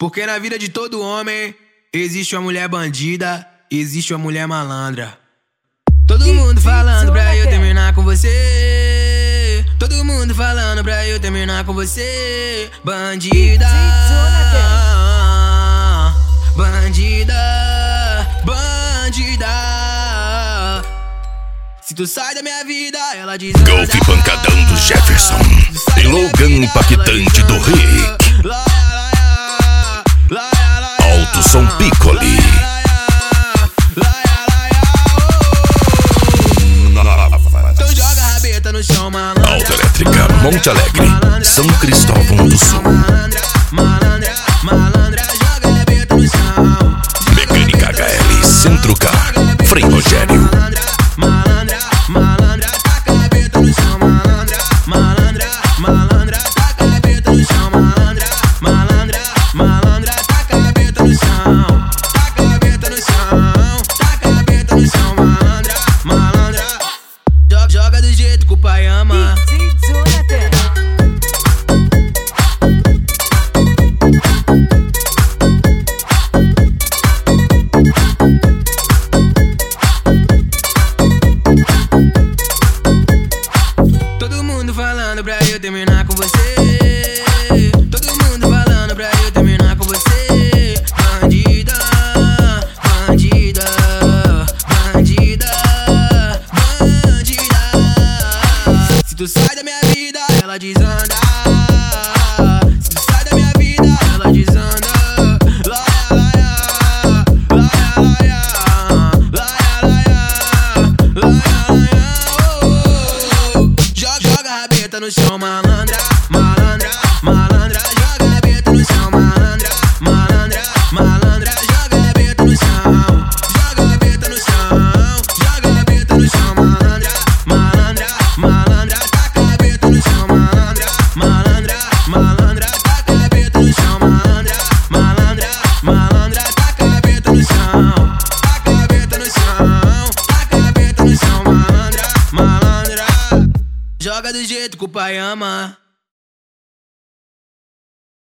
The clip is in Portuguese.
Porque na vida de todo homem existe uma mulher bandida, existe uma mulher malandra. Todo mundo falando pra eu terminar com você. Todo mundo falando pra eu terminar com você. Bandida, bandida, bandida. Se tu sai da minha vida, ela diz Golpe pancadão do Jefferson. Slogan impactante do Rick. Alto som Piccoli. Então joga a rabeta no chão, malandra. Autoelétrica Monte Alegre, São Cristóvão do Sul. Malandra, malandra, joga a rabeta no chão. Mecânica HL Centro Car, Frei Rogério. Malandra, malandra, taca a rabeta no chão, malandra. Malandra, malandra, taca a rabeta no chão, malandra. Malandra, malandra, taca a rabeta no chão. Taca a rabeta no chão, taca a rabeta no chão, malandra. Malandra, joga do jeito que o pai ama. Todo mundo falando pra eu terminar com você. Todo mundo falando pra eu terminar com você. Bandida, bandida, bandida, bandida. Se tu sai da minha vida, ela desanda. Se tu sai da minha vida, ela desanda. Laia, laia, laia, laia, laia, laia, laia. Joga a rabeta no chão, malandra, malandra, malandra, joga a rabeta no chão, malandra, malandra, malandra, joga a rabeta no chão, joga a rabeta no chão, joga a rabeta no chão, malandra, malandra, malandra, taca a rabeta no chão, malandra, malandra, malandra, taca a rabeta no chão, malandra, malandra, malandra, taca a rabeta no chão, taca a rabeta no chão, taca a rabeta no chão, malandra, malandra. Joga do jeito que o pai ama.